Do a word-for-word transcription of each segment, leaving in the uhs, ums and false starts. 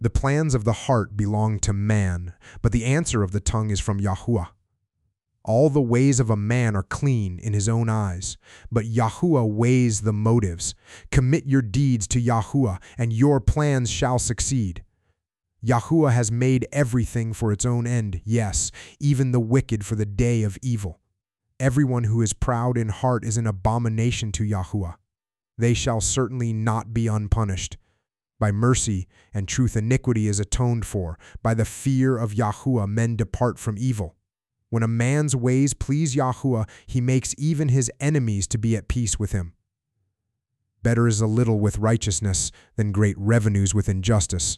The plans of the heart belong to man, but the answer of the tongue is from Yahuwah. All the ways of a man are clean in his own eyes, but Yahuwah weighs the motives. Commit your deeds to Yahuwah, and your plans shall succeed. Yahuwah has made everything for its own end, yes, even the wicked for the day of evil. Everyone who is proud in heart is an abomination to Yahuwah. They shall certainly not be unpunished. By mercy and truth iniquity is atoned for. By the fear of Yahuwah men depart from evil. When a man's ways please Yahuwah, he makes even his enemies to be at peace with him. Better is a little with righteousness than great revenues with injustice.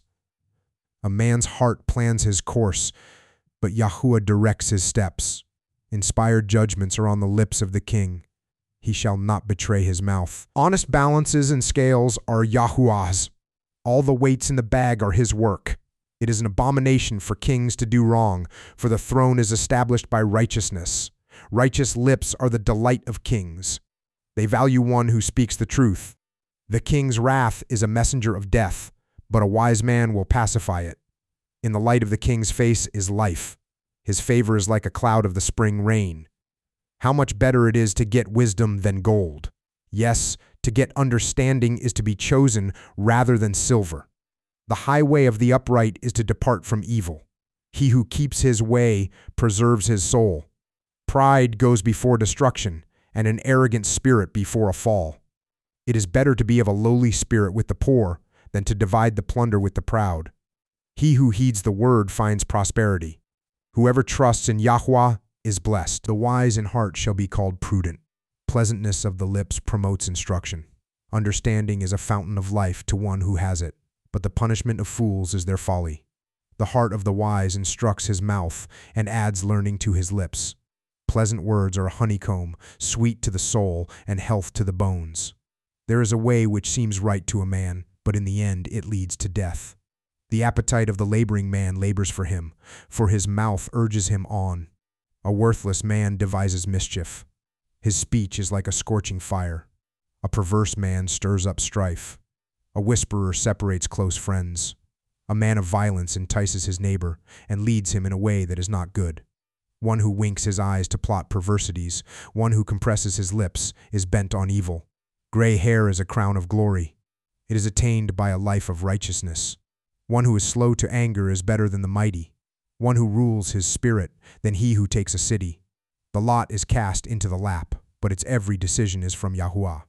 A man's heart plans his course, but Yahuwah directs his steps. Inspired judgments are on the lips of the king. He shall not betray his mouth. Honest balances and scales are Yahuwah's. All the weights in the bag are his work. It is an abomination for kings to do wrong, for the throne is established by righteousness. Righteous lips are the delight of kings. They value one who speaks the truth. The king's wrath is a messenger of death, but a wise man will pacify it. In the light of the king's face is life. His favor is like a cloud of the spring rain. How much better it is to get wisdom than gold. Yes, to get understanding is to be chosen rather than silver. The highway of the upright is to depart from evil. He who keeps his way preserves his soul. Pride goes before destruction, and an arrogant spirit before a fall. It is better to be of a lowly spirit with the poor than to divide the plunder with the proud. He who heeds the word finds prosperity. Whoever trusts in Yahuwah is blessed. The wise in heart shall be called prudent. Pleasantness of the lips promotes instruction. Understanding is a fountain of life to one who has it, but the punishment of fools is their folly. The heart of the wise instructs his mouth and adds learning to his lips. Pleasant words are a honeycomb, sweet to the soul and health to the bones. There is a way which seems right to a man, but in the end it leads to death. The appetite of the laboring man labors for him, for his mouth urges him on. A worthless man devises mischief. His speech is like a scorching fire. A perverse man stirs up strife. A whisperer separates close friends. A man of violence entices his neighbor and leads him in a way that is not good. One who winks his eyes to plot perversities, one who compresses his lips, is bent on evil. Gray hair is a crown of glory. It is attained by a life of righteousness. One who is slow to anger is better than the mighty. One who rules his spirit than he who takes a city. The lot is cast into the lap, but its every decision is from Yahuwah.